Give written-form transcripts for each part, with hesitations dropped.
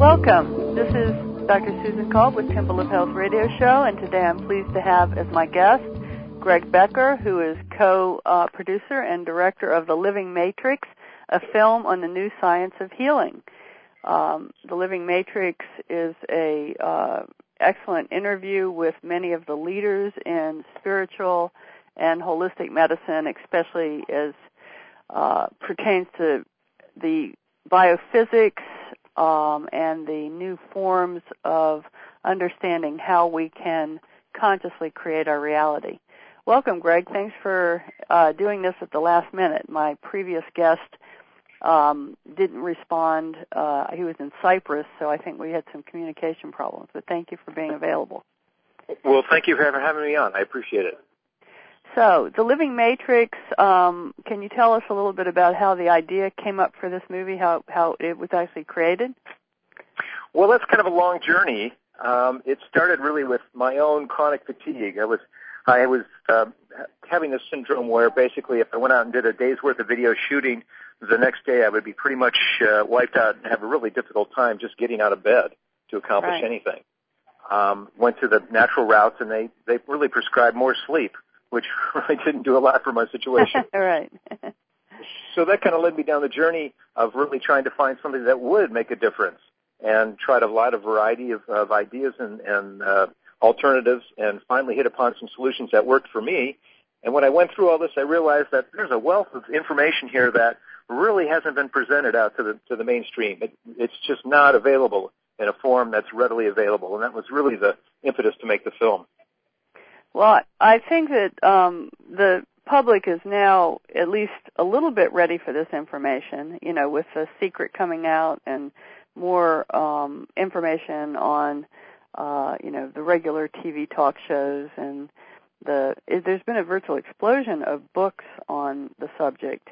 Welcome. This is Dr. Susan Kolb with Temple of Health Radio Show, and today I'm pleased to have as my guest Greg Becker, who is co-producer and director of The Living Matrix, a film on the new science of healing. The Living Matrix is a excellent interview with many of the leaders in spiritual and holistic medicine, especially as pertains to the biophysics and the new forms of understanding how we can consciously create our reality. Welcome, Greg. Thanks for doing this at the last minute. My previous guest didn't respond. He was in Cyprus, so I think we had some communication problems. But thank you for being available. Well, thank you for having me on. I appreciate it. So, The Living Matrix, can you tell us a little bit about how the idea came up for this movie, how it was actually created? Well, that's kind of a long journey. It started really with my own chronic fatigue. I was having this syndrome where basically if I went out and did a day's worth of video shooting, the next day I would be pretty much wiped out and have a really difficult time just getting out of bed to accomplish anything. Went to the natural routes, and they really prescribed more sleep, which really didn't do a lot for my situation. Right. So that kind of led me down the journey of really trying to find something that would make a difference, and tried a lot of variety of ideas and alternatives, and finally hit upon some solutions that worked for me. And when I went through all this, I realized that there's a wealth of information here that really hasn't been presented out to the mainstream. It's just not available in a form that's readily available, and that was really the impetus to make the film. Well, I think that the public is now at least a little bit ready for this information, with The Secret coming out and more information on, the regular TV talk shows, and there's been a virtual explosion of books on the subject.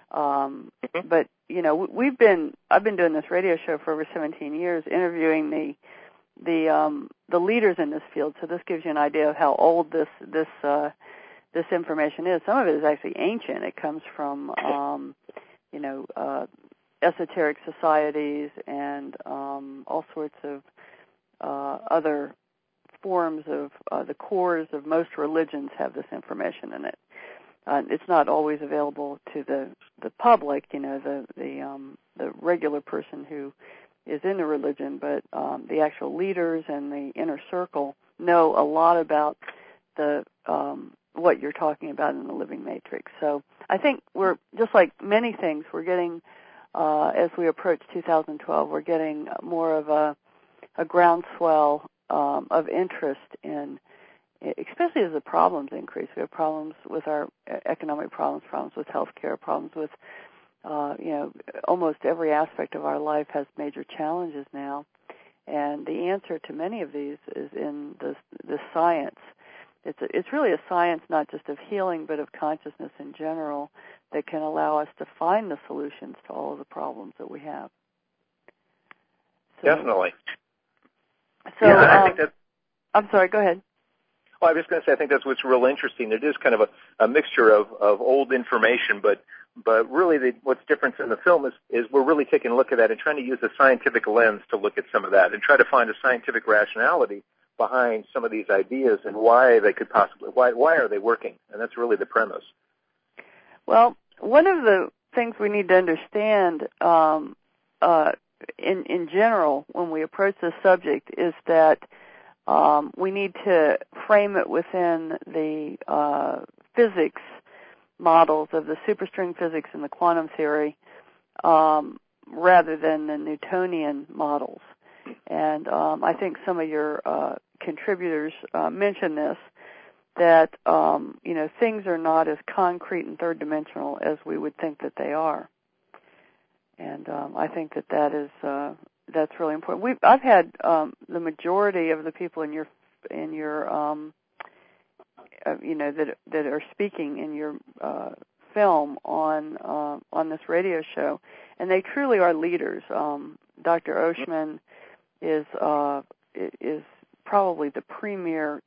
But, I've been doing this radio show for over 17 years, interviewing the leaders in this field, so this gives you an idea of how old this information is. Some of it is actually ancient. It comes from esoteric societies and all sorts of other forms of the cores of most religions have this information in it. It's not always available to the public, the regular person who is in the religion, but the actual leaders and the inner circle know a lot about the what you're talking about in The Living Matrix. So I think we're, just like many things, we're getting, as we approach 2012, we're getting more of a groundswell of interest in, especially as the problems increase. We have problems with our economic problems with healthcare, problems with almost every aspect of our life has major challenges now, and the answer to many of these is in the science. It's really a science not just of healing, but of consciousness in general that can allow us to find the solutions to all of the problems that we have. So, definitely. So, I think that. I'm sorry. Go ahead. Well, I was going to say I think that's what's real interesting. It is kind of a mixture of old information, but really what's different in the film is we're really taking a look at that and trying to use a scientific lens to look at some of that and try to find a scientific rationality behind some of these ideas and why they could possibly, why are they working? And that's really the premise. Well, one of the things we need to understand in general when we approach this subject is that we need to frame it within the physics models of the superstring physics and the quantum theory rather than the Newtonian models. And I think some of your contributors mentioned this, that things are not as concrete and third-dimensional as we would think that they are. And I think that's really important. I've had the majority of the people in your that are speaking in your film on this radio show, and they truly are leaders. Dr. Oshman is probably the premier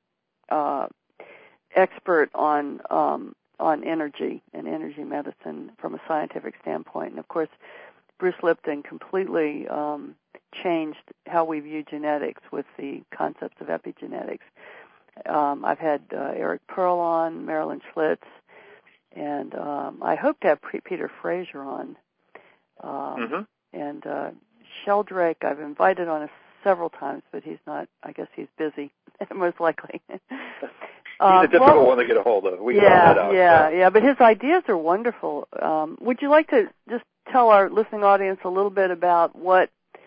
expert on energy and energy medicine from a scientific standpoint, and of course, Bruce Lipton completely changed how we view genetics with the concepts of epigenetics. I've had Eric Pearl on, Marilyn Schlitz, and I hope to have Peter Fraser on. And Sheldrake I've invited on several times, but he's not, I guess he's busy, most likely. He's a difficult one to get a hold of. We can find that out. Yeah, but his ideas are wonderful. Would you like to just tell our listening audience a little bit about what,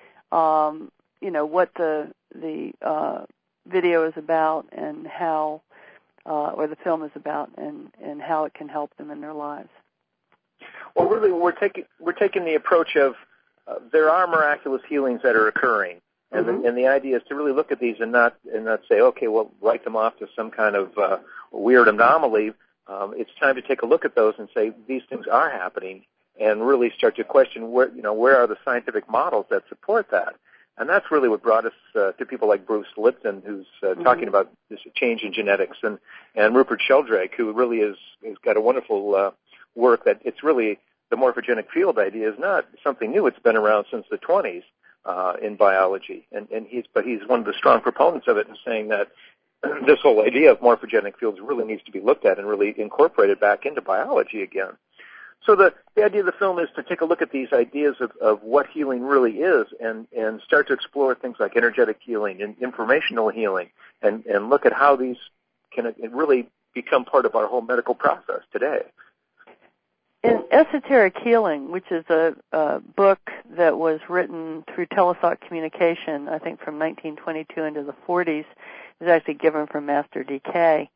what the video is about and how, or the film is about, and how it can help them in their lives? Well, really, we're taking the approach of there are miraculous healings that are occurring, and the idea is to really look at these and not say, okay, well, write them off to some kind of weird anomaly. It's time to take a look at those and say these things are happening, and really start to question where are the scientific models that support that. And that's really what brought us to people like Bruce Lipton, who's talking about this change in genetics, and Rupert Sheldrake, who really has got a wonderful work that it's really the morphogenic field idea is not something new. It's been around since the 20s in biology, and he's one of the strong proponents of it, and saying that this whole idea of morphogenic fields really needs to be looked at and really incorporated back into biology again. So the idea of the film is to take a look at these ideas of what healing really is, and start to explore things like energetic healing and informational healing, and look at how these can really become part of our whole medical process today. In Esoteric Healing, which is a book that was written through Telethought Communication, I think from 1922 into the 40s, is actually given from Master D.K.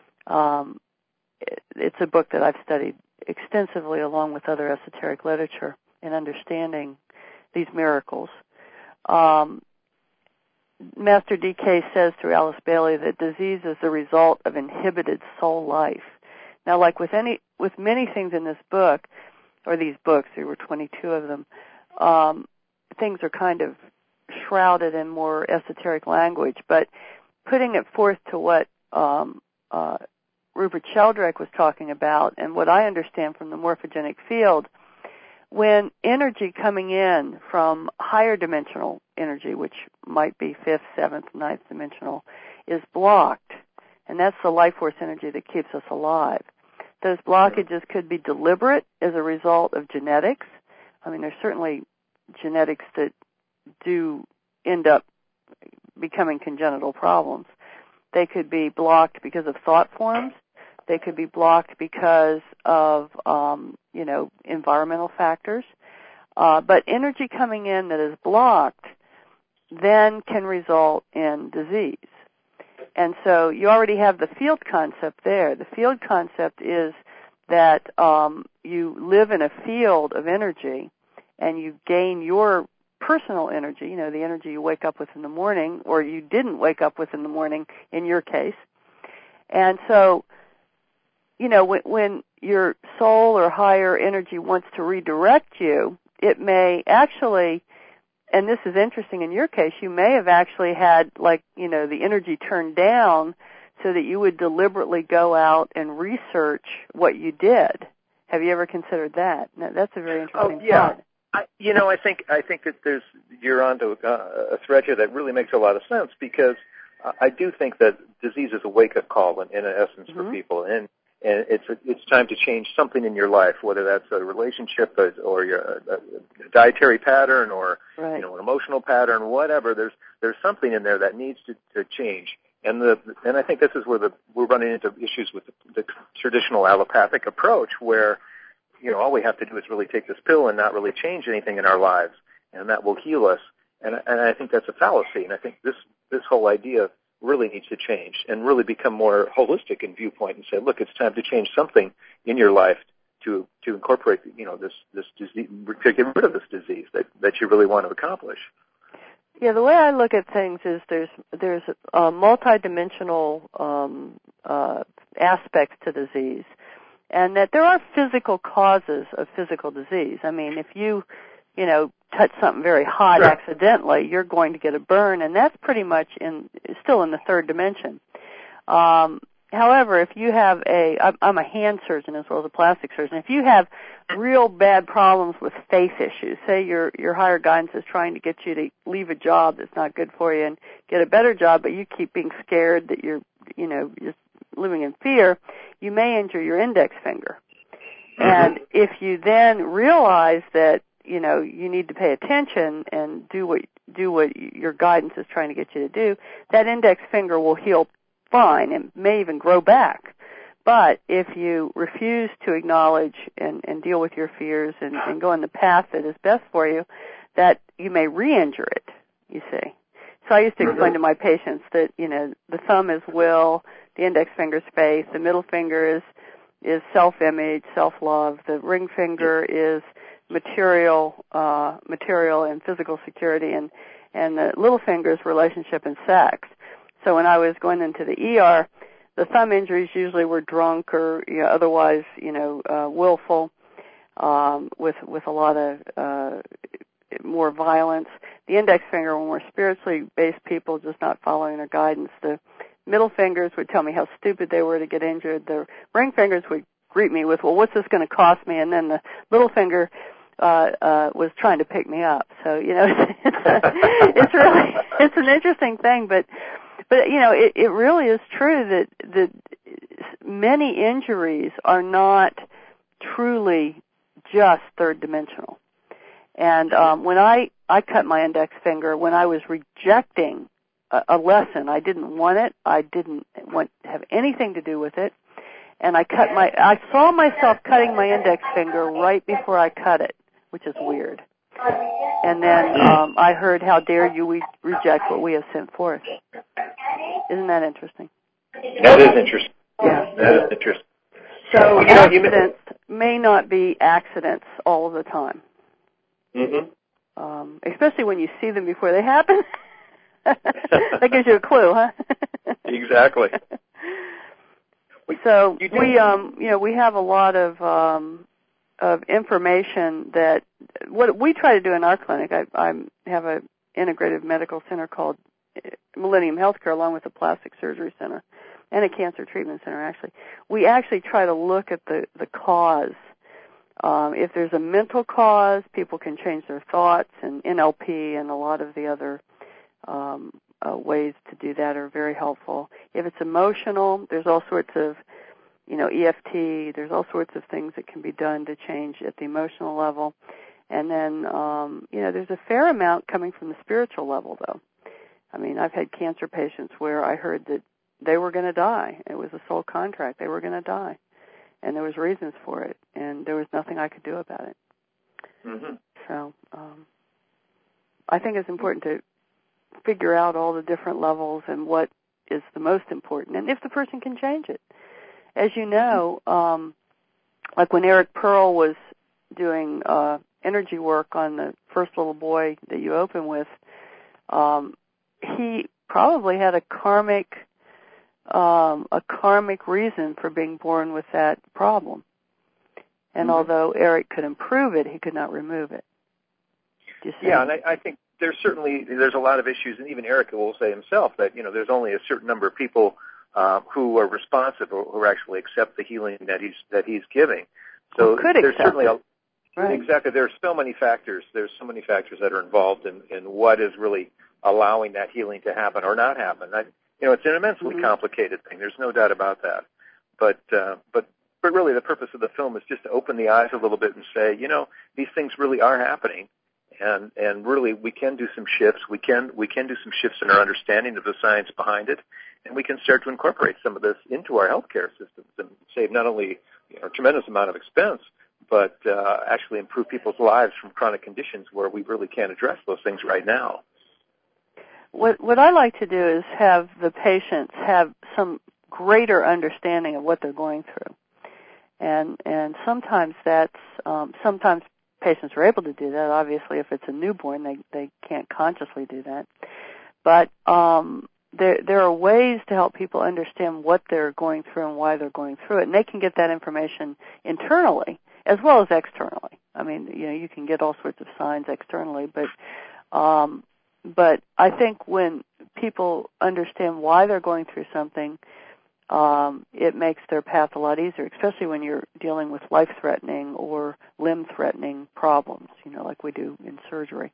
It's a book that I've studied extensively along with other esoteric literature in understanding these miracles. Master D.K. says through Alice Bailey that disease is the result of inhibited soul life. Now, like with many things in this book, or these books, there were 22 of them, things are kind of shrouded in more esoteric language, but putting it forth to what Rupert Sheldrake was talking about, and what I understand from the morphogenic field, when energy coming in from higher dimensional energy, which might be 5th, 7th, 9th dimensional, is blocked, and that's the life force energy that keeps us alive. Those blockages could be deliberate as a result of genetics. I mean, there's certainly genetics that do end up becoming congenital problems. They could be blocked because of thought forms. They could be blocked because of, environmental factors. But energy coming in that is blocked then can result in disease. And so you already have the field concept there. The field concept is that you live in a field of energy, and you gain your personal energy, the energy you wake up with in the morning, or you didn't wake up with in the morning in your case. And so, when your soul or higher energy wants to redirect you, it may actually, and this is interesting in your case, you may have actually had, the energy turned down so that you would deliberately go out and research what you did. Have you ever considered that? Now, that's a very interesting thought. I think that you're onto a thread here that really makes a lot of sense, because I do think that disease is a wake-up call in essence for people, and it's time to change something in your life, whether that's a relationship or a dietary pattern or an emotional pattern, whatever. There's something in there that needs to change, and I think this is where we're running into issues with the traditional allopathic approach, where all we have to do is really take this pill and not really change anything in our lives, and that will heal us. And I think that's a fallacy, and I think this whole idea really needs to change and really become more holistic in viewpoint and say, look, it's time to change something in your life to incorporate, this disease, to get rid of this disease that you really want to accomplish. Yeah, the way I look at things is there's multidimensional aspects to disease, and that there are physical causes of physical disease. I mean, if you touch something very hot accidentally, you're going to get a burn, and that's pretty much still in the third dimension. However, if you have I'm a hand surgeon as well as a plastic surgeon. If you have real bad problems with faith issues, say your higher guidance is trying to get you to leave a job that's not good for you and get a better job, but you keep being scared that you're just living in fear, you may injure your index finger. And if you then realize that, you need to pay attention and do what your guidance is trying to get you to do, that index finger will heal fine and may even grow back. But if you refuse to acknowledge and deal with your fears and go on the path that is best for you, that you may re-injure it, you see. So I used to explain to my patients that, the thumb is will, the index finger is faith, the middle finger is self-image, self-love, the ring finger is material and physical security, and the little finger is relationship and sex. So when I was going into the ER, the thumb injuries usually were drunk or otherwise willful, with a lot of more violence. The index finger, when we're spiritually based people, just not following their guidance. The middle fingers would tell me how stupid they were to get injured. The ring fingers would greet me with, well, what's this going to cost me? And then the little finger was trying to pick me up. So it's an interesting thing, but it really is true that many injuries are not truly just third dimensional. And when I cut my index finger, when I was rejecting a lesson, I didn't want it. I didn't want to have anything to do with it. And I saw myself cutting my index finger right before I cut it, which is weird. And then I heard, how dare you reject what we have sent forth. Isn't that interesting? That is interesting. Yeah. That is interesting. So accidents may not be accidents all of the time. Especially when you see them before they happen. That gives you a clue, huh? Exactly. So we have a lot of information that what we try to do in our clinic. I have an integrative medical center called Millennium Healthcare, along with a plastic surgery center and a cancer treatment center. Actually, we actually try to look at the cause. If there's a mental cause, people can change their thoughts, and NLP and a lot of the other ways to do that are very helpful. If it's emotional, there's all sorts of, EFT, there's all sorts of things that can be done to change at the emotional level. And then, there's a fair amount coming from the spiritual level, though. I mean, I've had cancer patients where I heard that they were going to die. It was a soul contract. They were going to die. And there was reasons for it, and there was nothing I could do about it. So I think it's important to figure out all the different levels and what is the most important, and if the person can change it. As you know, like when Eric Pearl was doing energy work on the first little boy that you open with, he probably had a karmic reason for being born with that problem. And although Eric could improve it, he could not remove it. Yeah, and I think there's a lot of issues, and even Eric will say himself that, there's only a certain number of people who are responsive or who actually accept the healing that he's giving. So there's certainly exactly. There's so many factors. There's so many factors that are involved in what is really allowing that healing to happen or not happen. It's an immensely complicated thing. There's no doubt about that. But really, the purpose of the film is just to open the eyes a little bit and say, these things really are happening, and really we can do some shifts. We can do some shifts in our understanding of the science behind it, and we can start to incorporate some of this into our healthcare systems and save not only a tremendous amount of expense, but actually improve people's lives from chronic conditions where we really can't address those things right now. What I like to do is have the patients have some greater understanding of what they're going through, and sometimes that's sometimes patients are able to do that. Obviously, if it's a newborn, they can't consciously do that, but there are ways to help people understand what they're going through and why they're going through it, and they can get that information internally as well as externally. I mean, you can get all sorts of signs externally, but I think when people understand why they're going through something, it makes their path a lot easier, especially when you're dealing with life-threatening or limb-threatening problems, like we do in surgery.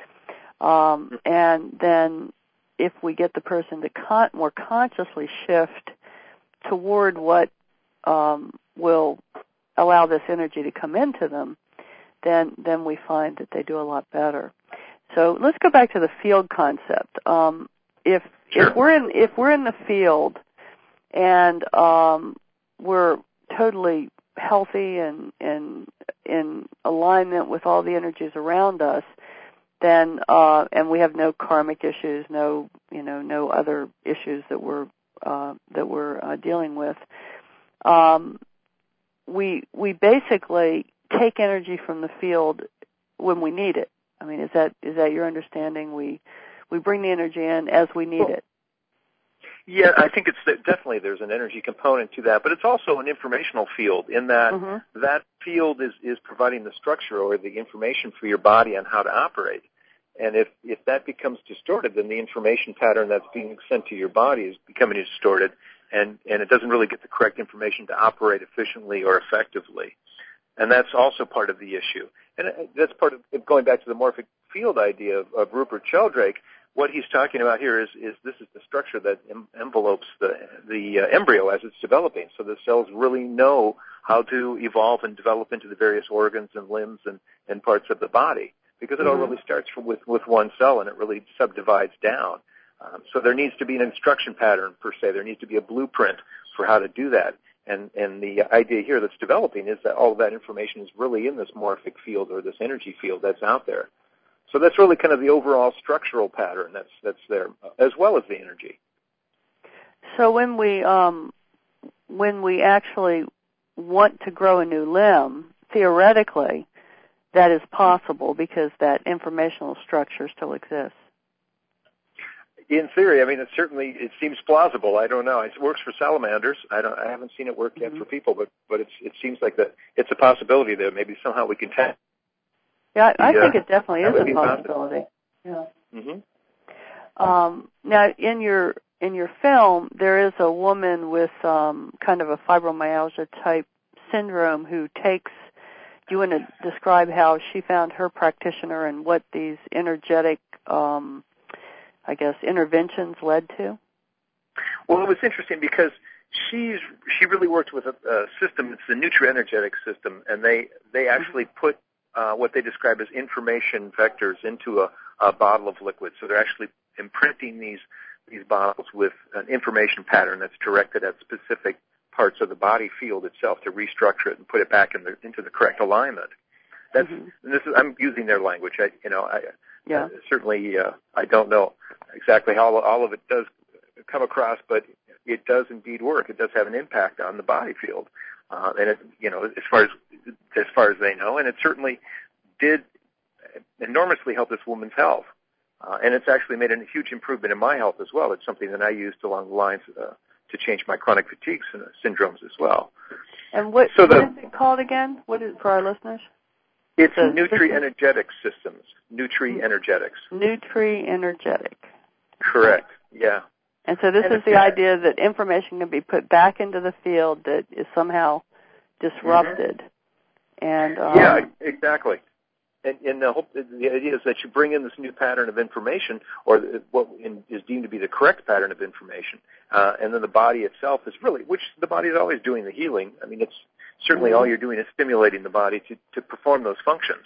And then if we get the person to more consciously shift toward what will allow this energy to come into them, then we find that they do a lot better. So let's go back to the field concept. If we're in the field and we're totally healthy and in alignment with all the energies around us, then and we have no karmic issues, no other issues that we're dealing with. We basically take energy from the field when we need it. I mean, is that your understanding? We bring the energy in as we need it. Yeah, I think it's definitely there's an energy component to that, but it's also an informational field in that that field is providing the structure or the information for your body on how to operate. And if that becomes distorted, then the information pattern that's being sent to your body is becoming distorted, and it doesn't really get the correct information to operate efficiently or effectively. And that's also part of the issue. And that's part of going back to the morphic field idea of Rupert Sheldrake. What he's talking about here is this is the structure that envelopes the embryo as it's developing. So the cells really know how to evolve and develop into the various organs and limbs and parts of the body, because it all really starts with one cell and it really subdivides down. So there needs to be an instruction pattern, per se. There needs to be a blueprint for how to do that. And the idea here that's developing is that all of that information is really in this morphic field or this energy field that's out there. So that's really kind of the overall structural pattern that's there, as well as the energy. So when we actually want to grow a new limb, theoretically, that is possible because that informational structure still exists. In theory, I mean, it seems plausible. I don't know. It works for salamanders. I haven't seen it work yet for people, but it seems like that it's a possibility that maybe somehow we can test. Yeah, I think it definitely is a possibility. Yeah. Now, in your film, there is a woman with kind of a fibromyalgia type syndrome who takes. Do you want to describe how she found her practitioner and what these energetic, interventions led to? Well, it was interesting because she really worked with a system. It's the nutrienergetic system, and they actually put what they describe as information vectors into a bottle of liquid. So they're actually imprinting these bottles with an information pattern that's directed at specific parts of the body field itself to restructure it and put it back into the correct alignment. That's I'm using their language. Certainly I don't know exactly how all of it does come across, but it does indeed work. It does have an impact on the body field. And it, as far as they know, and it certainly did enormously help this woman's health. And it's actually made a huge improvement in my health as well. It's something that I used along the lines to change my chronic fatigue syndromes as well. And what is it called again? What is it for our listeners? It's Nutrienergetic Systems. Nutrienergetics. Nutrienergetic. Correct. Yeah. And so this is the idea that information can be put back into the field that is somehow disrupted. And yeah, exactly. And the idea is that you bring in this new pattern of information, or what is deemed to be the correct pattern of information, and then the body itself is which the body is always doing the healing. I mean, it's certainly all you're doing is stimulating the body to perform those functions.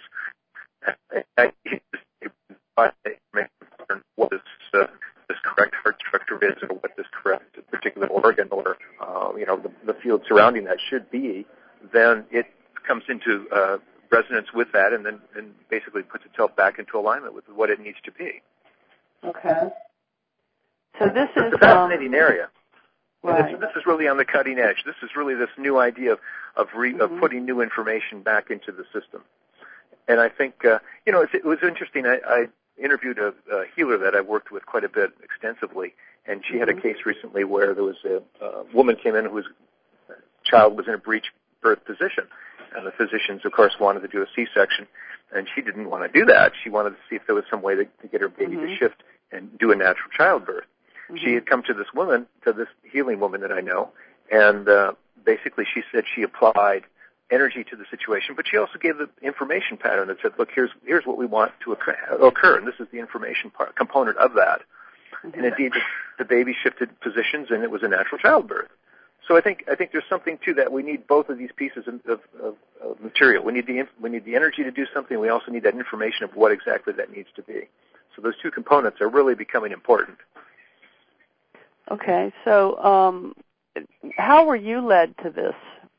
What this correct heart structure is, or what this correct particular organ, or the field surrounding that should be, then it comes into resonance with that, and basically puts itself back into alignment with what it needs to be. Okay. So this is a fascinating area. Right. This is really on the cutting edge. This is really this new idea of putting new information back into the system. And I think it was interesting. I interviewed a healer that I worked with quite a bit extensively, and she had a case recently where there was a woman came in whose child was in a breech birth position, and the physicians, of course, wanted to do a C-section, and she didn't want to do that. She wanted to see if there was some way to get her baby to shift and do a natural childbirth. She had come to this healing woman that I know, And basically she said she applied energy to the situation, but she also gave the information pattern that said, look, here's what we want to occur, and this is the information component of that. And indeed, the baby shifted positions, and it was a natural childbirth. So I think there's something to that. We need both of these pieces of material. We need the energy to do something. We also need that information of what exactly that needs to be. So those two components are really becoming important. Okay, so how were you led to this?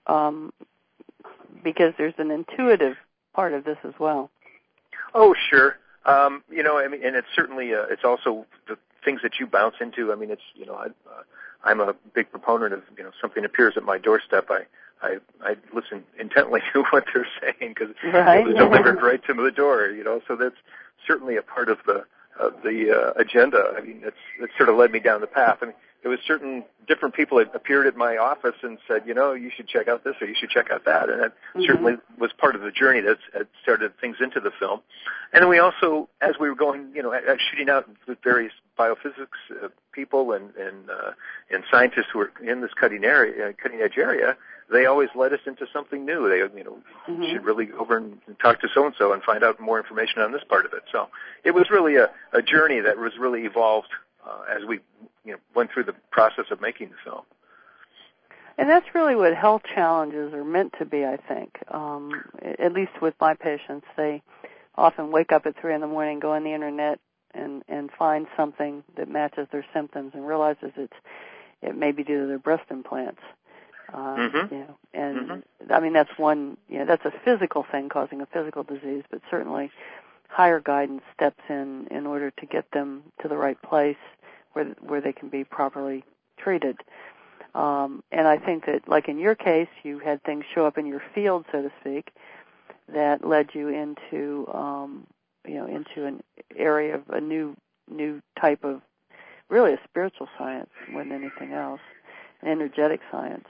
Because there's an intuitive part of this as well. Oh, sure. And it's certainly it's also the things that you bounce into. I mean, it's I'm a big proponent of something appears at my doorstep. I listen intently to what they're saying because it was delivered right to the door. So that's certainly a part of the agenda. I mean, it sort of led me down the path. I mean, there was certain different people that appeared at my office and said, you should check out this or you should check out that. And that certainly was part of the journey that started things into the film. And then we also, as we were going, shooting out with various biophysics people and scientists who were in this cutting edge area, they always led us into something new. They, should really go over and talk to so-and-so and find out more information on this part of it. So it was really a journey that was really evolved as we went through the process of making the film. And that's really what health challenges are meant to be, I think. At least with my patients, they often wake up at 3 a.m, go on the internet and find something that matches their symptoms and realizes it may be due to their breast implants. I mean, that's one, that's a physical thing causing a physical disease, but certainly higher guidance steps in order to get them to the right place where they can be properly treated. And I think that, like in your case, you had things show up in your field, so to speak, that led you into, into an area of a new type of, really a spiritual science more than anything else, an energetic science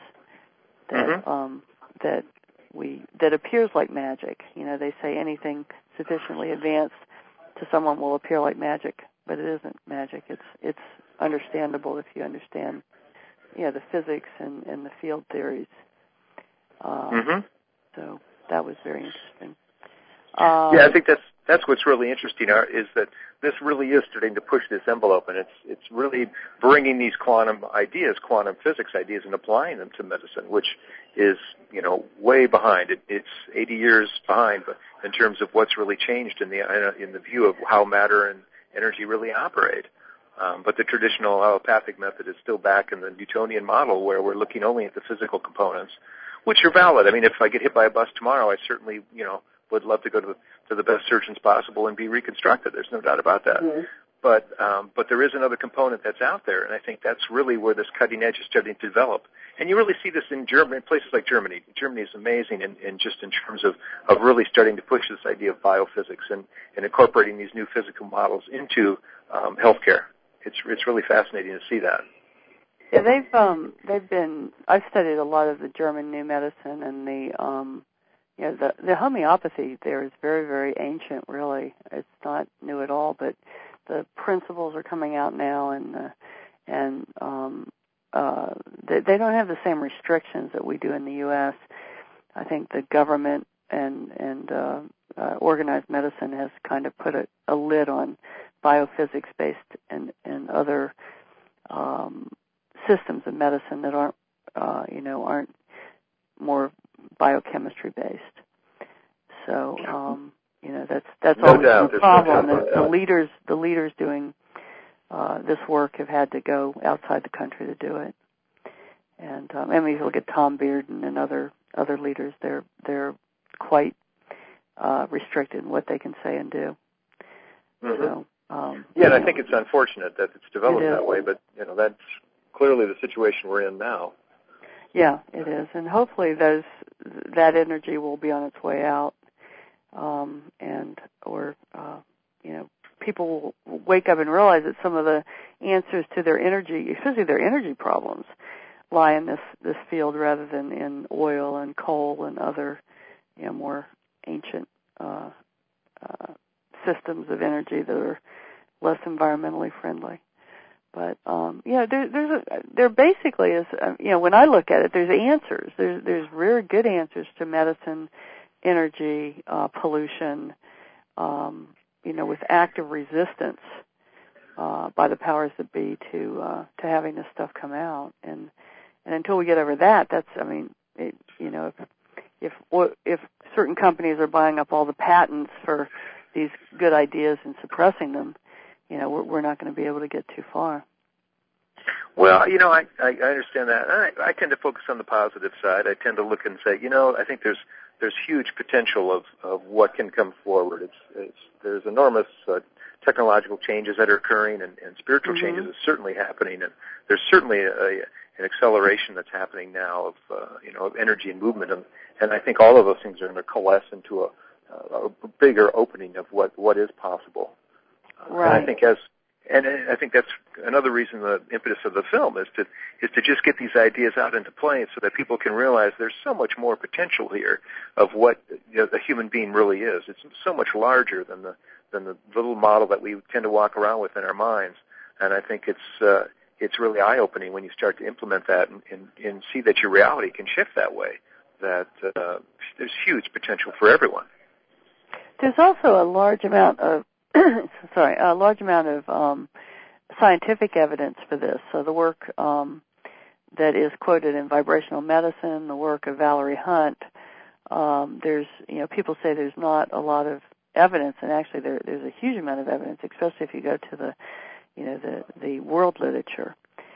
that appears like magic. They say anything sufficiently advanced to someone will appear like magic, but it isn't magic. It's understandable if you understand, the physics and the field theories. So that was very interesting. I think that's what's really interesting, is that this really is starting to push this envelope, and it's really bringing these quantum ideas, quantum physics ideas, and applying them to medicine, which is, way behind. It's 80 years behind, but in terms of what's really changed in the view of how matter and energy really operate. But the traditional allopathic method is still back in the Newtonian model, where we're looking only at the physical components, which are valid. I mean, if I get hit by a bus tomorrow, I certainly, would love to go to the best surgeons possible and be reconstructed. There's no doubt about that. But there is another component that's out there, and I think that's really where this cutting edge is starting to develop. And you really see this in Germany, places like Germany. Germany is amazing in just in terms of really starting to push this idea of biophysics and incorporating these new physical models into healthcare. It's really fascinating to see that. Yeah, they've been. I've studied a lot of the German new medicine, and the homeopathy there is very, very ancient. Really, it's not new at all, but the principles are coming out now, and they don't have the same restrictions that we do in the U.S. I think the government and organized medicine has kind of put a lid on biophysics-based and other systems of medicine that aren't more biochemistry-based. So that's always the problem. The leaders doing this work have had to go outside the country to do it. And if you look at Tom Bearden and other leaders, they're quite restricted in what they can say and do. So, and I think it's unfortunate that it's developed that way, but that's clearly the situation we're in now. Yeah, it is, and hopefully that energy will be on its way out, people will wake up and realize that some of the answers to their energy, especially their energy problems, lie in this field rather than in oil and coal and other, more ancient systems of energy that are less environmentally friendly. But there basically is, when I look at it, there's answers. There's very good answers to medicine, energy, pollution, with active resistance by the powers that be to having this stuff come out. And until we get over that, if certain companies are buying up all the patents for these good ideas and suppressing them, we're not going to be able to get too far. Well, I understand that. I tend to focus on the positive side. I tend to look and say, I think there's huge potential of what can come forward. There's enormous technological changes that are occurring, and spiritual changes is certainly happening, and there's certainly an acceleration that's happening now of energy and movement, and I think all of those things are going to coalesce into a bigger opening of what is possible. Right. And I think that's another reason the impetus of the film is to just get these ideas out into play so that people can realize there's so much more potential here of what the human being really is. It's so much larger than the little model that we tend to walk around with in our minds. And I think it's really eye-opening when you start to implement that and see that your reality can shift that way, that there's huge potential for everyone. There's also a large amount of scientific evidence for this. So the work that is quoted in Vibrational Medicine, the work of Valerie Hunt, there's, people say there's not a lot of evidence, and actually there's a huge amount of evidence, especially if you go to the world literature.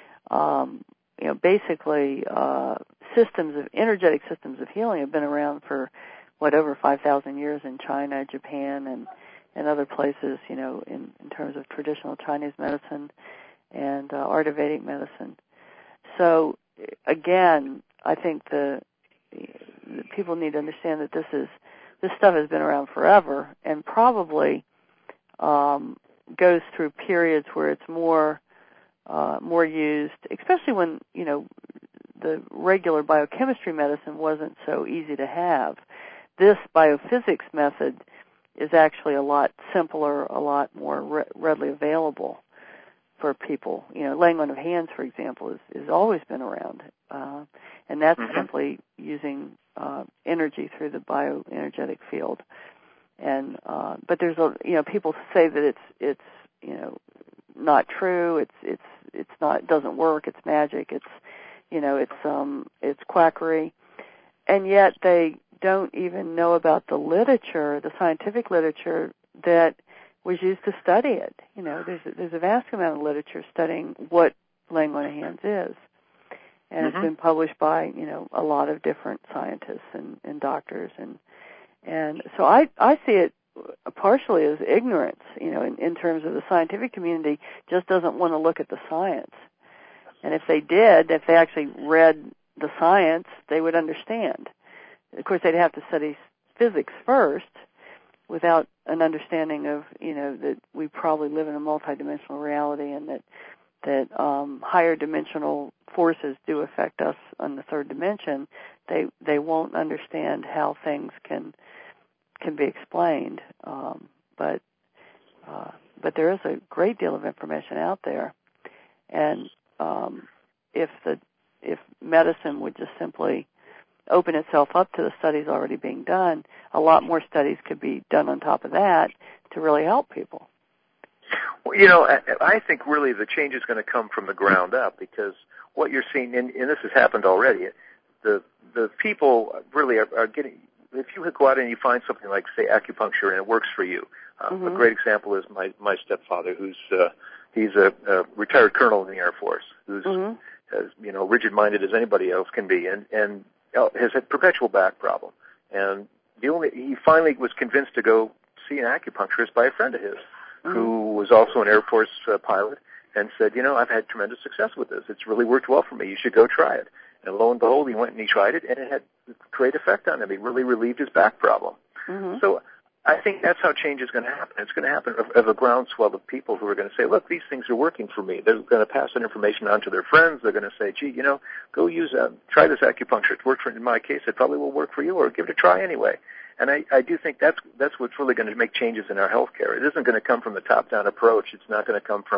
Basically, energetic systems of healing have been around for over 5,000 years in China, Japan, and other places, in terms of traditional Chinese medicine and Ayurvedic medicine. So, again, I think the people need to understand that this stuff has been around forever and probably goes through periods where it's more used, especially when, the regular biochemistry medicine wasn't so easy to have. This biophysics method is actually a lot simpler, a lot more readily available for people. Laying on of hands, for example, is always been around, and that's simply using energy through the bioenergetic field. And but there's people say that it's not true. It's not. It doesn't work. It's magic. It's quackery, and yet they don't even know about the literature, the scientific literature that was used to study it. There's a vast amount of literature studying what laying on of hands is, and it's been published by a lot of different scientists and doctors, and so I see it partially as ignorance. In terms of the scientific community, just doesn't want to look at the science, and if they actually read the science, they would understand. Of course, they'd have to study physics first without an understanding of, that we probably live in a multidimensional reality and that higher dimensional forces do affect us on the third dimension. They won't understand how things can be explained. But there is a great deal of information out there. And if medicine would just simply open itself up to the studies already being done, a lot more studies could be done on top of that to really help people. Well, I think really the change is going to come from the ground up, because what you're seeing, and this has happened already, the people really are getting, if you go out and you find something like, say, acupuncture, and it works for you. A great example is my stepfather, he's a retired colonel in the Air Force, who's as rigid-minded as anybody else can be, and has had perpetual back problem. And he finally was convinced to go see an acupuncturist by a friend of his, who was also an Air Force pilot, and said, I've had tremendous success with this. It's really worked well for me. You should go try it. And lo and behold, he went and he tried it, and it had a great effect on him. He really relieved his back problem. So I think that's how change is going to happen. It's going to happen of a groundswell of people who are going to say, look, these things are working for me. They're going to pass that information on to their friends. They're going to say, gee, go try this acupuncture. It's worked in my case. It probably will work for you, or give it a try anyway. And I do think that's what's really going to make changes in our healthcare. It isn't going to come from the top-down approach. It's not going to come from,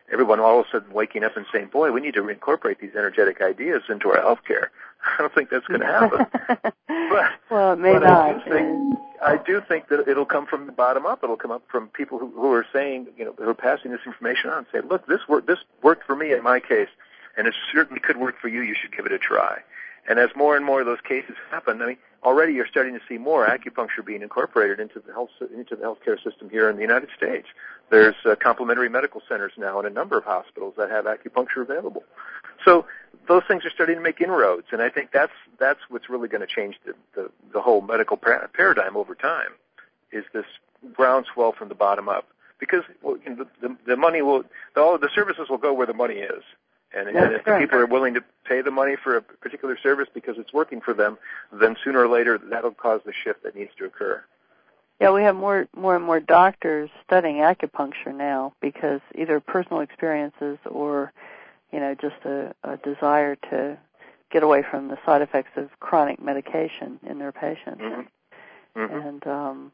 everyone all of a sudden waking up and saying, boy, we need to incorporate these energetic ideas into our healthcare. I don't think that's going to happen. Well, it may not. I do think that it'll come from the bottom up. It'll come up from people who are saying, who are passing this information on and say, look, this worked for me in my case, and it certainly could work for you. You should give it a try. And as more and more of those cases happen, already you're starting to see more acupuncture being incorporated into the healthcare system here in the United States. There's complementary medical centers now in a number of hospitals that have acupuncture available. So those things are starting to make inroads, and I think that's what's really going to change the whole medical paradigm over time, is this groundswell from the bottom up. Because the money the services will go where the money is. And if the people are willing to pay the money for a particular service because it's working for them, then sooner or later that'll cause the shift that needs to occur. Yeah, we have more and more doctors studying acupuncture now because either personal experiences or, just a desire to get away from the side effects of chronic medication in their patients. Mm-hmm. And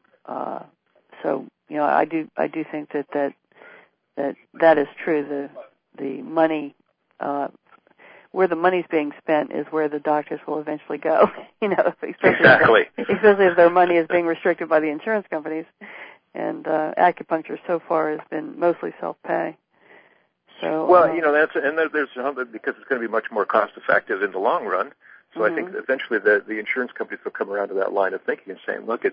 so, I do think that is true. The money. Where the money's being spent is where the doctors will eventually go. Especially if their money is being restricted by the insurance companies. And acupuncture so far has been mostly self-pay. So there's because it's going to be much more cost-effective in the long run. So I think eventually the insurance companies will come around to that line of thinking and saying, look, it's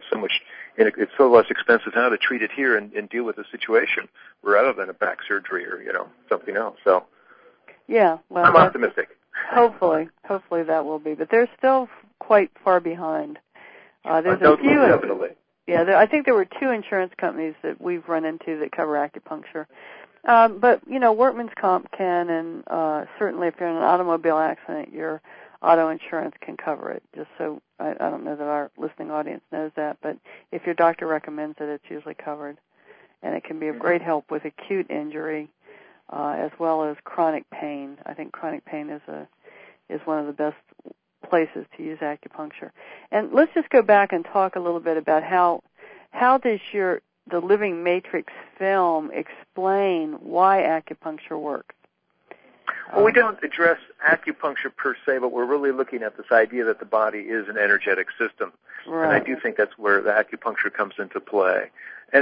so less expensive now to treat it here and deal with the situation rather than a back surgery or something else. So. Yeah, well, I'm optimistic. Hopefully that will be, but they're still quite far behind. There's a few. Definitely. Yeah, I think there were 2 insurance companies that we've run into that cover acupuncture. But workman's comp can, and certainly if you're in an automobile accident, your auto insurance can cover it. Just so I don't know that our listening audience knows that, but if your doctor recommends it, it's usually covered, and it can be of great help with acute injury. As well as chronic pain. I think chronic pain is one of the best places to use acupuncture. And let's just go back and talk a little bit about how does the Living Matrix film explain why acupuncture works? Well, we don't address acupuncture per se, but we're really looking at this idea that the body is an energetic system. Right. And I do think that's where the acupuncture comes into play. And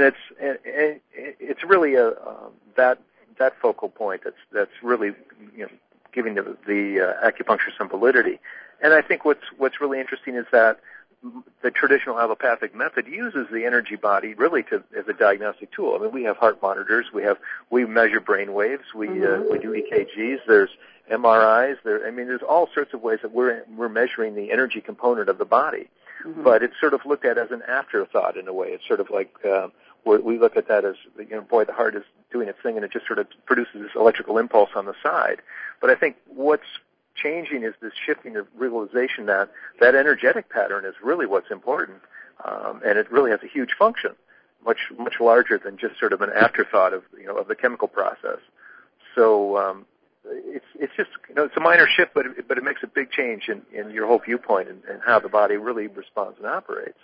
it's really that focal point that's really giving the acupuncture some validity. And I think what's really interesting is that the traditional allopathic method uses the energy body really as a diagnostic tool. I mean, we have heart monitors, we measure brain waves, we do EKGs, there's MRIs, there's all sorts of ways that we're measuring the energy component of the body. Mm-hmm. But it's sort of looked at as an afterthought in a way. It's sort of like we look at that as, the heart is doing its thing and it just sort of produces this electrical impulse on the side. But I think what's changing is this shifting of realization that energetic pattern is really what's important, and it really has a huge function, much larger than just sort of an afterthought of the chemical process. So it's just it's a minor shift, but it makes a big change in your whole viewpoint and how the body really responds and operates.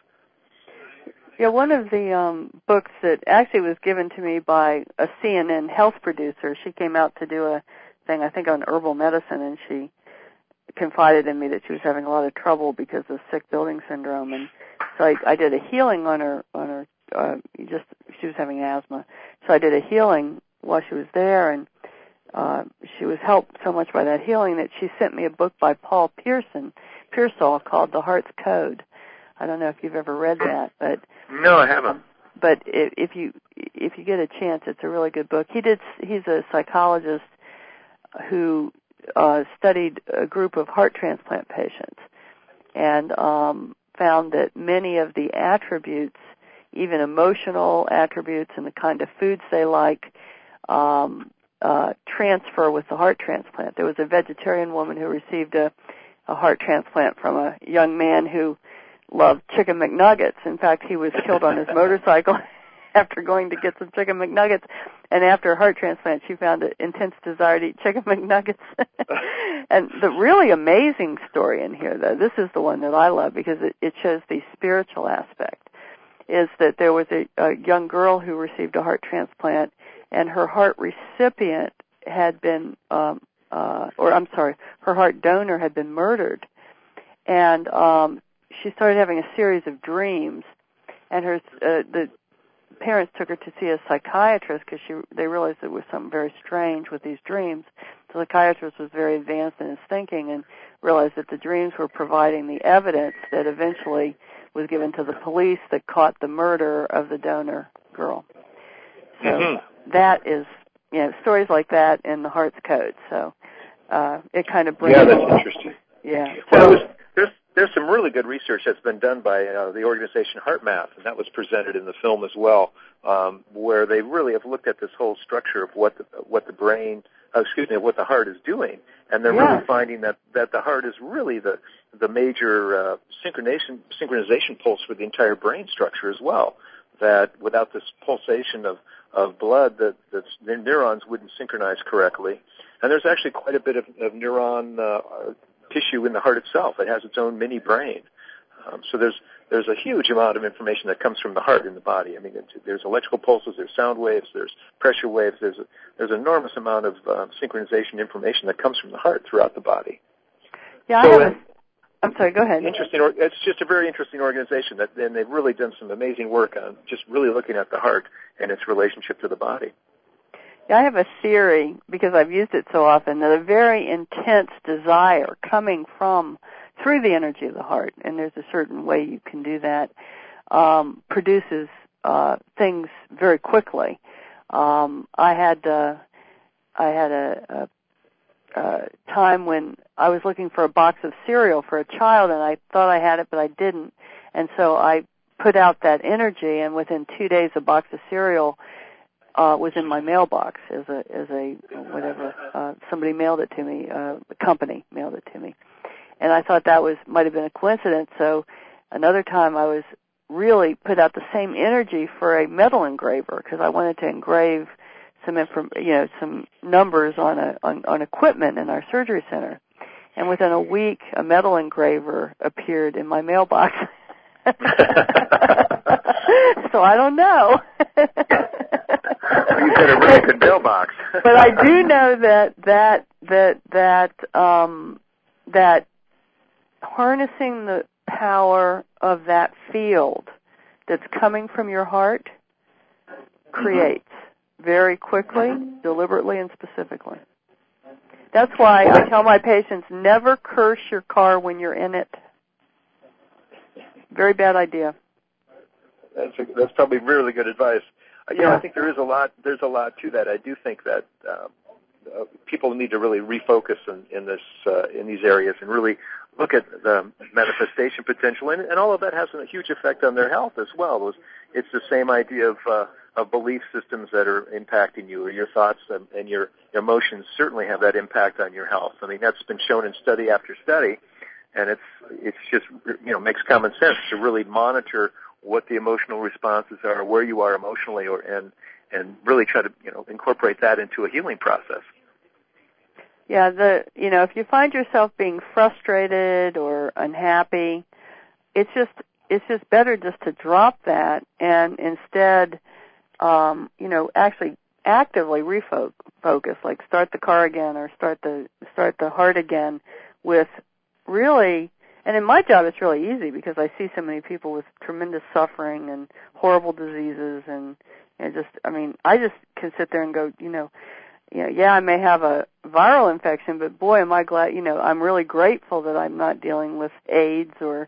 Yeah, one of the books that actually was given to me by a CNN health producer, she came out to do a thing, I think, on herbal medicine, and she confided in me that she was having a lot of trouble because of sick building syndrome, and so I did a healing on her she was having asthma, so I did a healing while she was there, and she was helped so much by that healing that she sent me a book by Paul Pearsall called The Heart's Code. I don't know if you've ever read that, but no, I haven't. But if you get a chance, it's a really good book. He's a psychologist who studied a group of heart transplant patients and found that many of the attributes, even emotional attributes and the kind of foods they like, transfer with the heart transplant. There was a vegetarian woman who received a heart transplant from a young man who loved chicken McNuggets. In fact, he was killed on his motorcycle after going to get some chicken McNuggets. And after a heart transplant, she found an intense desire to eat chicken McNuggets. And the really amazing story in here, though, this is the one that I love because it shows the spiritual aspect, is that there was a young girl who received a heart transplant, and her heart recipient had been, her heart donor had been murdered, and she started having a series of dreams, and the parents took her to see a psychiatrist because they realized there was something very strange with these dreams. The psychiatrist was very advanced in his thinking and realized that the dreams were providing the evidence that eventually was given to the police that caught the murder of the donor girl. So that is, stories like that in the Heart's Code. So it kind of brings. Yeah, that's interesting. Yeah. Well, there's some really good research that's been done by the organization HeartMath, and that was presented in the film as well, where they really have looked at this whole structure of what the heart is doing, and they're really finding that the heart is really the major synchronization pulse for the entire brain structure as well. That without this pulsation of blood, the neurons wouldn't synchronize correctly, and there's actually quite a bit of neuron tissue in the heart itself. It has its own mini brain. So there's a huge amount of information that comes from the heart in the body. I mean, there's electrical pulses, there's sound waves, there's pressure waves, there's an enormous amount of synchronization information that comes from the heart throughout the body. Yeah, I'm sorry, go ahead. It's just a very interesting organization, and they've really done some amazing work on just really looking at the heart and its relationship to the body. Yeah, I have a theory, because I've used it so often, that a very intense desire coming through the energy of the heart, and there's a certain way you can do that, produces things very quickly. I had a time when I was looking for a box of cereal for a child, and I thought I had it, but I didn't, and so I put out that energy, and within 2 days a box of cereal was in my mailbox as a whatever, somebody mailed it to me, a company mailed it to me. And I thought that might have been a coincidence. So another time I was really put out the same energy for a metal engraver because I wanted to engrave some numbers on equipment in our surgery center. And within a week, a metal engraver appeared in my mailbox. So I don't know. Well, you've got a really good mailbox. But I do know that harnessing the power of that field that's coming from your heart creates very quickly, deliberately, and specifically. That's why I tell my patients, never curse your car when you're in it. Very bad idea. That's probably really good advice. I think there's a lot to that. I do think that people need to really refocus in these areas and really look at the manifestation potential, and all of that has a huge effect on their health as well. It's the same idea of belief systems that are impacting you, or your thoughts and your emotions certainly have that impact on your health. I mean, that's been shown in study after study, and it's just makes common sense to really monitor what the emotional responses are, where you are emotionally, and really try to incorporate that into a healing process. Yeah, if you find yourself being frustrated or unhappy, it's just better just to drop that and instead, actually actively refocus, like start the car again or start the heart again with really. And in my job, it's really easy because I see so many people with tremendous suffering and horrible diseases, and I just can sit there and go, I may have a viral infection, but boy, am I glad, I'm really grateful that I'm not dealing with AIDS or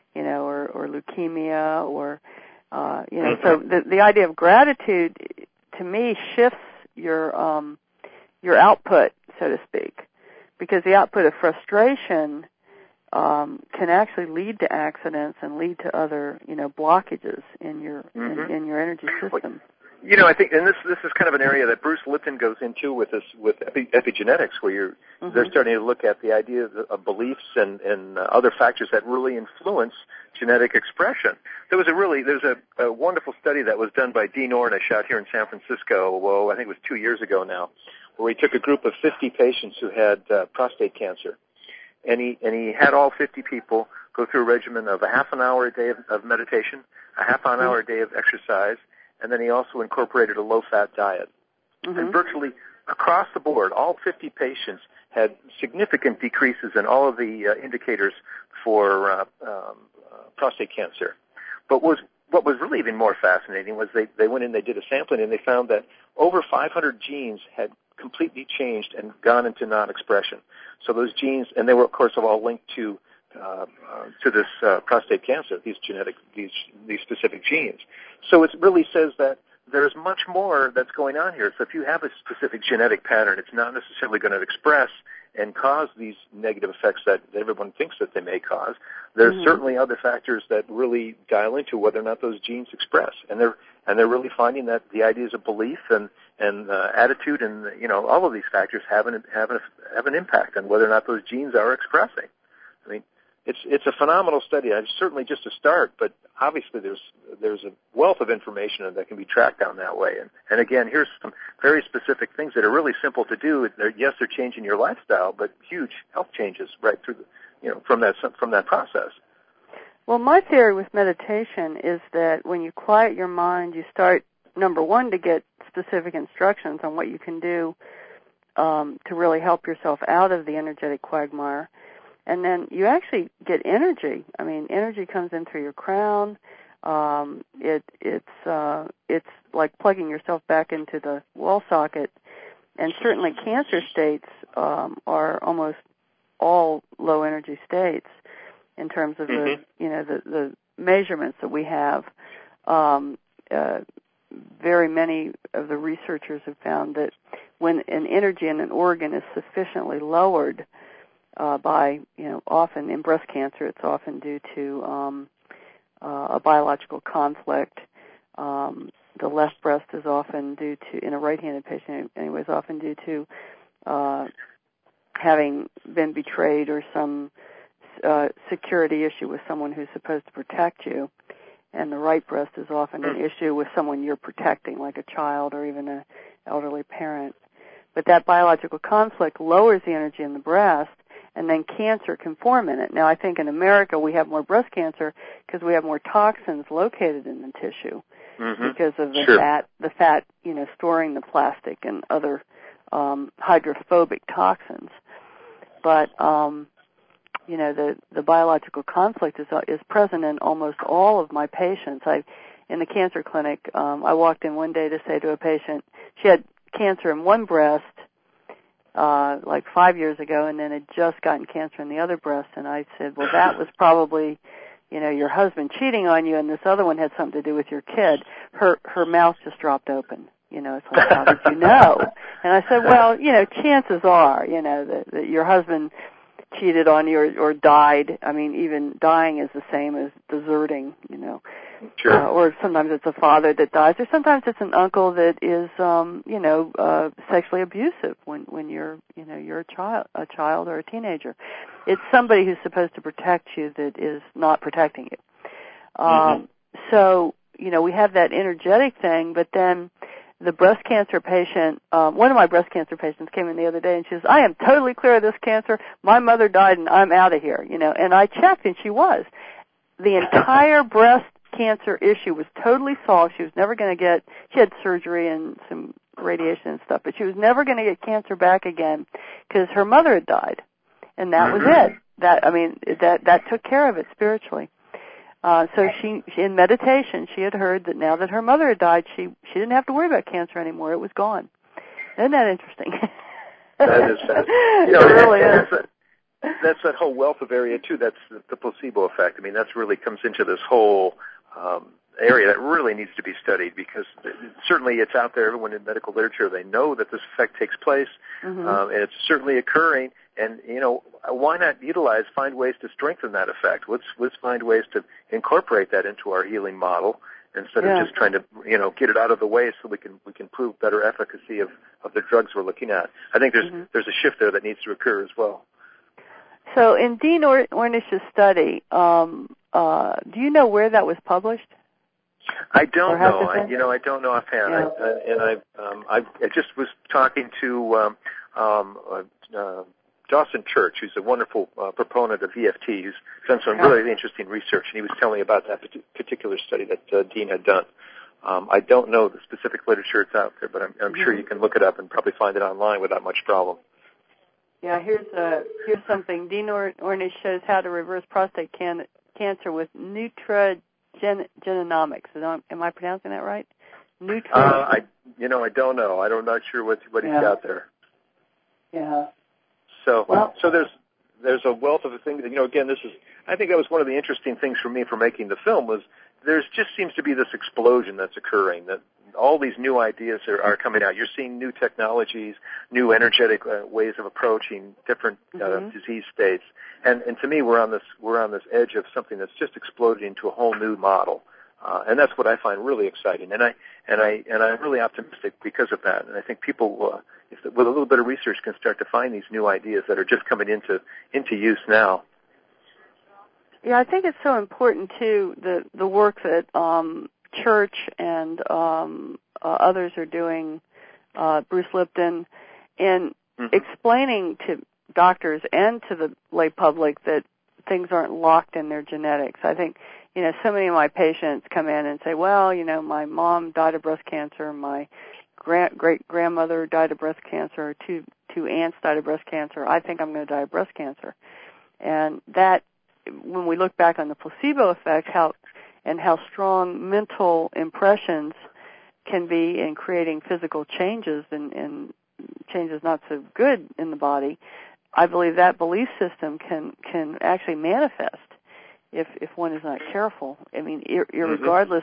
leukemia or, so the idea of gratitude to me shifts your output, so to speak, because the output of frustration can actually lead to accidents and lead to other, blockages in your in your energy system. I think, and this is kind of an area that Bruce Lipton goes into with epigenetics, where they're starting to look at the idea of beliefs and other factors that really influence genetic expression. There's a wonderful study that was done by Dean Ornish out here in San Francisco. Well, I think it was 2 years ago now, where he took a group of 50 patients who had prostate cancer. And he had all 50 people go through a regimen of a half an hour a day of meditation, a half an hour a day of exercise, and then he also incorporated a low-fat diet. And virtually across the board, all 50 patients had significant decreases in all of the indicators for prostate cancer. But what was really even more fascinating was they went in, they did a sampling, and they found that over 500 genes had completely changed and gone into non-expression. So those genes, and they were, of course, all linked to this prostate cancer, these specific genes. So it really says that there's much more that's going on here. So if you have a specific genetic pattern, it's not necessarily going to express and cause these negative effects that everyone thinks that they may cause. There's certainly other factors that really dial into whether or not those genes express, and they're really finding that the ideas of belief and attitude and all of these factors have an impact on whether or not those genes are expressing. I mean, it's a phenomenal study. It's certainly just a start, but obviously there's a wealth of information that can be tracked down that way. And again, here's some very specific things that are really simple to do. They're changing your lifestyle, but huge health changes right through from that process. Well, my theory with meditation is that when you quiet your mind, you start, number one, to get specific instructions on what you can do to really help yourself out of the energetic quagmire. And then you actually get energy. I mean, energy comes in through your crown. It's like plugging yourself back into the wall socket. And certainly cancer states are almost all low energy states in terms of the measurements that we have. Very many of the researchers have found that when an energy in an organ is sufficiently lowered, by, often in breast cancer, it's often due to a biological conflict. The left breast is often due to, in a right-handed patient anyways, often due to having been betrayed or some security issue with someone who's supposed to protect you. And the right breast is often an issue with someone you're protecting, like a child or even an elderly parent. But that biological conflict lowers the energy in the breast, and then cancer can form in it. Now, I think in America we have more breast cancer because we have more toxins located in the tissue because of the fat, storing the plastic and other hydrophobic toxins. But the biological conflict is present in almost all of my patients. In the cancer clinic, I walked in one day to say to a patient, she had cancer in one breast like 5 years ago, and then had just gotten cancer in the other breast. And I said, well, that was probably, your husband cheating on you, and this other one had something to do with your kid. Her mouth just dropped open. It's like, how did you know? And I said, well, chances are, that your husband cheated on you or died. I mean, even dying is the same as deserting, Sure. Or sometimes it's a father that dies, or sometimes it's an uncle that is, sexually abusive when you're a child or a teenager. It's somebody who's supposed to protect you that is not protecting you. So, we have that energetic thing, but then the breast cancer patient, one of my breast cancer patients came in the other day and she says, I am totally clear of this cancer. My mother died and I'm out of here, and I checked and she was. The entire breast cancer issue was totally solved. She was never going to she had surgery and some radiation and stuff, but she was never going to get cancer back again because her mother had died. And that was it. That took care of it spiritually. So she in meditation, she had heard that now that her mother had died, she didn't have to worry about cancer anymore. It was gone. Isn't that interesting? That is fascinating. It really is. That's that whole wealth of area too. That's the placebo effect. I mean, that's really comes into this whole area that really needs to be studied because certainly it's out there. Everyone in medical literature, they know that this effect takes place, and it's certainly occurring. And why not find ways to strengthen that effect? Let's find ways to incorporate that into our healing model instead of just trying to get it out of the way so we can prove better efficacy of the drugs we're looking at. I think there's a shift there that needs to occur as well. So in Dean Ornish's study, do you know where that was published? I don't know. I don't know offhand. I just was talking to Dawson Church, who's a wonderful proponent of EFT. He's done some really interesting research, and he was telling me about that particular study that Dean had done. I don't know the specific literature that's out there, but I'm sure you can look it up and probably find it online without much problem. Yeah, here's something. Dean Ornish shows how to reverse prostate cancer with nutragenomics. Am I pronouncing that right? I don't know. I'm not sure what he's got there. Yeah. So there's a wealth of things. Again, I think that was one of the interesting things for me for making the film was there just seems to be this explosion that's occurring, that all these new ideas are coming out. You're seeing new technologies, new energetic ways of approaching different disease states, and to me, we're on this edge of something that's just exploded into a whole new model, and that's what I find really exciting. And I'm really optimistic because of that. And I think people, with a little bit of research, can start to find these new ideas that are just coming into use now. Yeah, I think it's so important too the work that Church and others are doing, Bruce Lipton, in explaining to doctors and to the lay public that things aren't locked in their genetics. I think, so many of my patients come in and say, well, my mom died of breast cancer, my great-grandmother died of breast cancer, two aunts died of breast cancer, I think I'm going to die of breast cancer. And that, when we look back on the placebo effect, how strong mental impressions can be in creating physical changes and changes not so good in the body, I believe that belief system can actually manifest if one is not careful. I mean, irregardless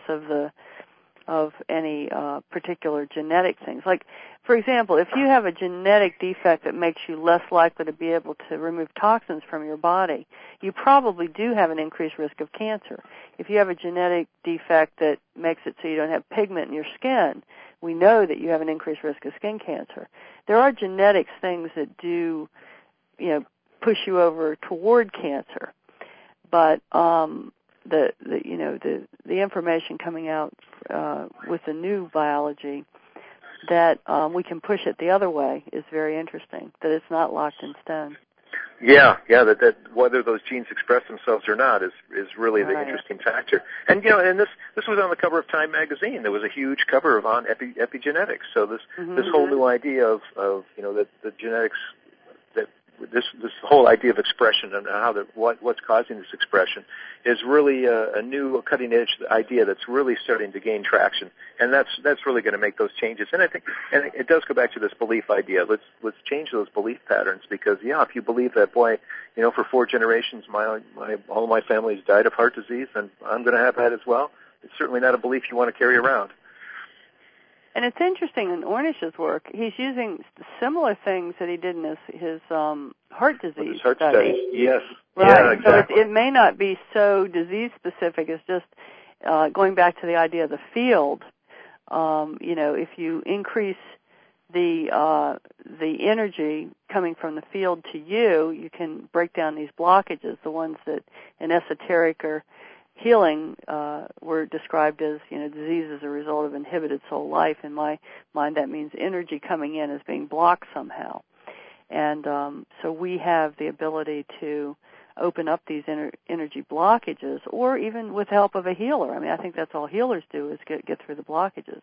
of any particular genetic things. Like, for example, if you have a genetic defect that makes you less likely to be able to remove toxins from your body, you probably do have an increased risk of cancer. If you have a genetic defect that makes it so you don't have pigment in your skin, we know that you have an increased risk of skin cancer. There are genetics things that do, push you over toward cancer. But the information coming out with the new biology that we can push it the other way is very interesting, that it's not locked in stone. Yeah, that whether those genes express themselves or not is really the interesting factor. And and this was on the cover of Time magazine. There was a huge cover on epigenetics. So this whole new idea of that the genetics, that this whole idea of expression and how what's causing this expression is really a new cutting edge idea that's really starting to gain traction, and that's really going to make those changes. And I think, and it does go back to this belief idea. Let's change those belief patterns, because if you believe that, boy, for 4 generations all of my family's died of heart disease, and I'm going to have that as well, it's certainly not a belief you want to carry around. And it's interesting in Ornish's work, he's using similar things that he did in his heart disease his heart study. Yes. Right. Yeah, exactly. So it may not be so disease specific. It's just going back to the idea of the field. If you increase the energy coming from the field to you can break down these blockages, the ones that in esoteric or healing were described as, disease as a result of inhibited soul life. In my mind, that means energy coming in is being blocked somehow. And so we have the ability to open up these energy blockages, or even with the help of a healer. I mean, I think that's all healers do, is get through the blockages.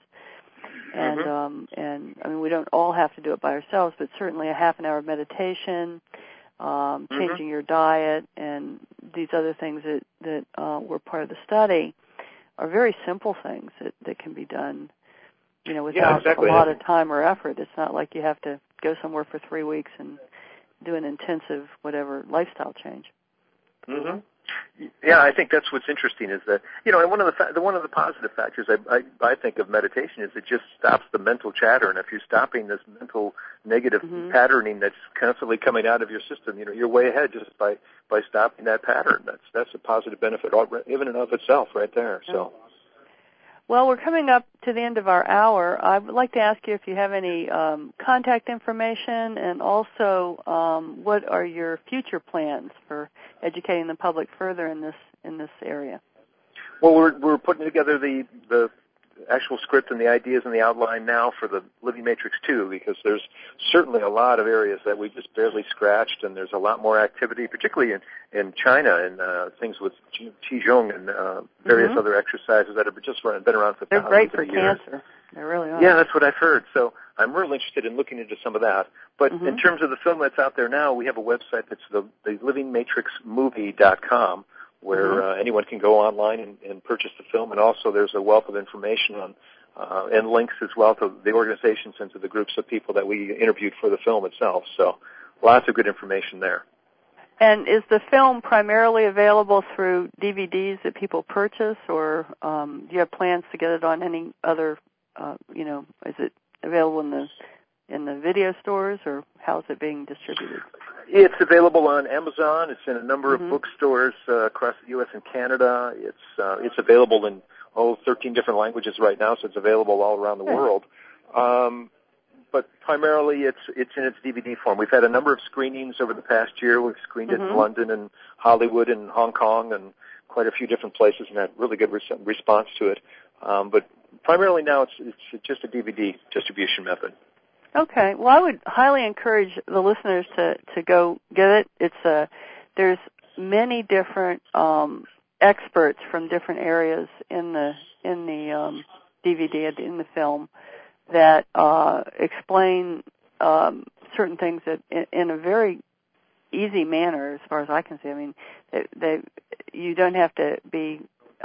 And and I mean, we don't all have to do it by ourselves, but certainly a half an hour of meditation, changing your diet, and these other things that were part of the study are very simple things that can be done, without a lot of time or effort. It's not like you have to go somewhere for 3 weeks and do an intensive whatever lifestyle change. Mm-hmm. Yeah, I think that's what's interesting is that, and one of the positive factors I think of meditation is it just stops the mental chatter. And if you're stopping this mental negative patterning that's constantly coming out of your system, you're way ahead just by stopping that pattern. That's a positive benefit even in and of itself right there. So. Well, we're coming up to the end of our hour. I would like to ask you if you have any contact information, and also what are your future plans for educating the public further in this area? Well, we're putting together the actual script and the ideas and the outline now for the Living Matrix 2, because there's certainly a lot of areas that we've just barely scratched, and there's a lot more activity, particularly in China and things with Qigong and various other exercises that have just been around for thousands of years. They're great for cancer. They really are. Yeah, that's what I've heard. So I'm real interested in looking into some of that. But in terms of the film that's out there now, we have a website that's the livingmatrixmovie.com, where anyone can go online and purchase the film. And also there's a wealth of information on and links as well to the organizations and to the groups of people that we interviewed for the film itself. So lots of good information there. And is the film primarily available through DVDs that people purchase, or do you have plans to get it on any other, is it available in the video stores, or how's it being distributed? It's available on Amazon. It's in a number of bookstores across the U.S. and Canada. It's available in 13 different languages right now, so it's available all around the world. But primarily, it's in its DVD form. We've had a number of screenings over the past year. We've screened it in London and Hollywood and Hong Kong and quite a few different places, and had really good response to it. But primarily now, it's just a DVD distribution method. Okay. Well, I would highly encourage the listeners to go get it. There's many different experts from different areas in the DVD, in the film, that explain certain things that in a very easy manner, as far as I can see. I mean, you don't have to be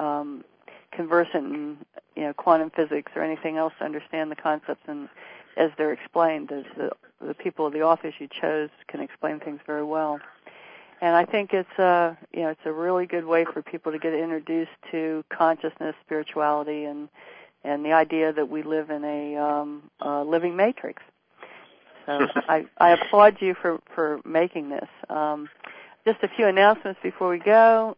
conversant in quantum physics or anything else to understand the concepts, and as they're explained, the people of the office you chose can explain things very well. And I think it's a really good way for people to get introduced to consciousness, spirituality, and the idea that we live in a living matrix. So I applaud you for making this. Just a few announcements before we go.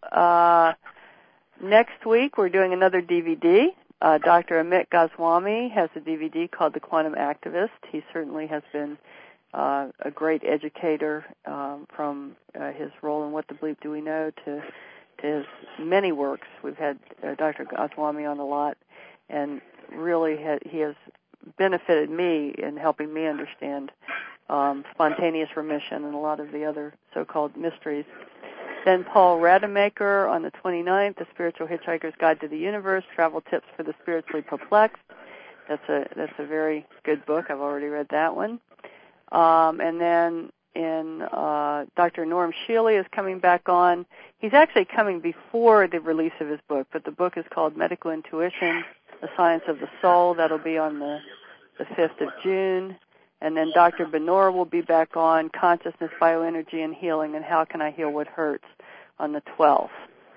Next week we're doing another DVD. Dr. Amit Goswami has a DVD called The Quantum Activist. He certainly has been a great educator from his role in What the Bleep Do We Know to his many works. We've had Dr. Goswami on a lot, and really he has benefited me in helping me understand spontaneous remission and a lot of the other so-called mysteries. Then Paul Rademacher on the 29th, The Spiritual Hitchhiker's Guide to the Universe, Travel Tips for the Spiritually Perplexed. That's a very good book. I've already read that one. And then Dr. Norm Shealy is coming back on. He's actually coming before the release of his book, but the book is called Medical Intuition, The Science of the Soul. That'll be on the 5th of June. And then Dr. Benora will be back on Consciousness, Bioenergy, and Healing, and How Can I Heal What Hurts on the 12th.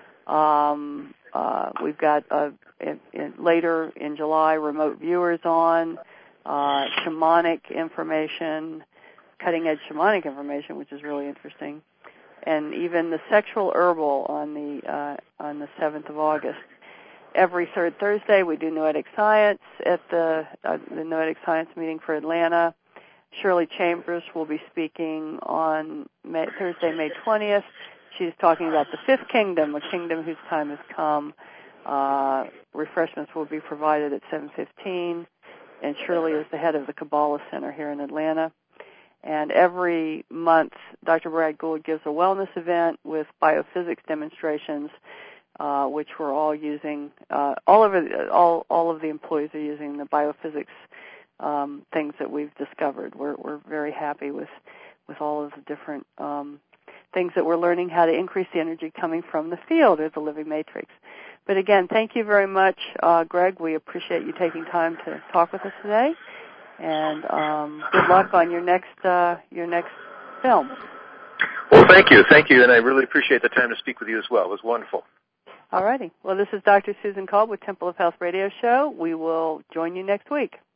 We've got later in July remote viewers on, shamanic information, cutting-edge shamanic information, which is really interesting, and even the sexual herbal on the 7th of August. Every third Thursday we do Noetic Science at the Noetic Science meeting for Atlanta. Shirley Chambers will be speaking on Thursday, May 20th. She's talking about the fifth kingdom, a kingdom whose time has come. Refreshments will be provided at 7:15, and Shirley is the head of the Kabbalah Center here in Atlanta. And every month, Dr. Brad Gould gives a wellness event with biophysics demonstrations, which we're all using. All of the employees are using the biophysics things that we've discovered. We're very happy with all of the different things that we're learning how to increase the energy coming from the field or the living matrix. But again, thank you very much, Greg. We appreciate you taking time to talk with us today, and good luck on your next film. Well, thank you, and I really appreciate the time to speak with you as well. It was wonderful. All righty. Well, this is Dr. Susan Kolb with Temple of Health Radio Show. We will join you next week.